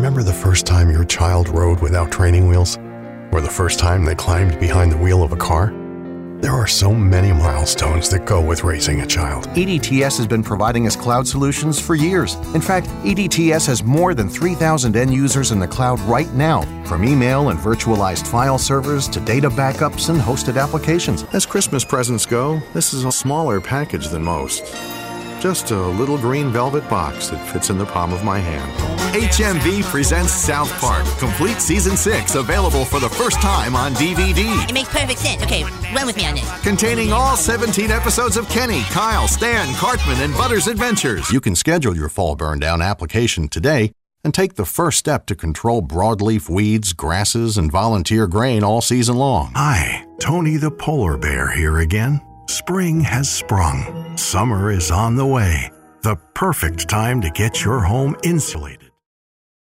Remember the first time your child rode without training wheels? Or the first time they climbed behind the wheel of a car? There are so many milestones that go with raising a child. EDTS has been providing us cloud solutions for years. In fact, EDTS has more than 3,000 end users in the cloud right now, from email and virtualized file servers to data backups and hosted applications. As Christmas presents go, this is a smaller package than most. Just a little green velvet box that fits in the palm of my hand. HMV presents South Park, complete season 6, available for the first time on DVD. It makes perfect sense. Okay, run with me on this. Containing all 17 episodes of Kenny, Kyle, Stan, Cartman, and Butters' adventures. You can schedule your fall burn down application today and take the first step to control broadleaf weeds, grasses, and volunteer grain all season long. Hi, Tony the Polar Bear here again. Spring has sprung. Summer is on the way. The perfect time to get your home insulated.